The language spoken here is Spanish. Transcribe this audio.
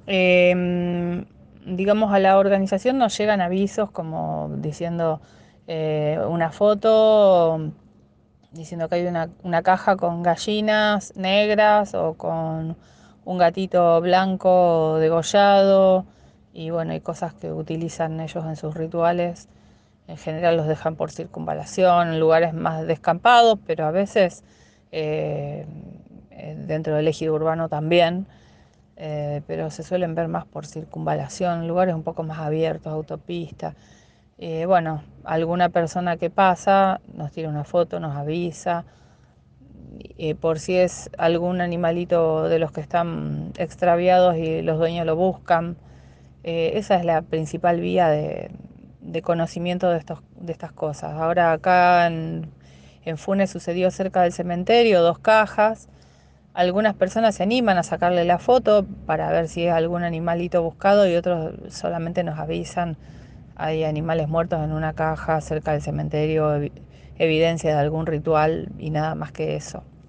Digamos, a la organización nos llegan avisos como diciendo una foto, diciendo que hay una caja con gallinas negras o con un gatito blanco degollado y bueno, hay cosas que utilizan ellos en sus rituales. En general los dejan por circunvalación, en lugares más descampados, pero a veces eh, dentro del ejido urbano también, pero se suelen ver más por circunvalación, lugares un poco más abiertos, autopistas. Bueno, alguna persona que pasa nos tira una foto, nos avisa, por si es algún animalito de los que están extraviados y los dueños lo buscan. Esa es la principal vía de conocimiento de estas cosas. Ahora acá en Funes sucedió cerca del cementerio, dos cajas. Algunas personas se animan a sacarle la foto para ver si es algún animalito buscado y otros solamente nos avisan. Hay animales muertos en una caja cerca del cementerio, evidencia de algún ritual y nada más que eso.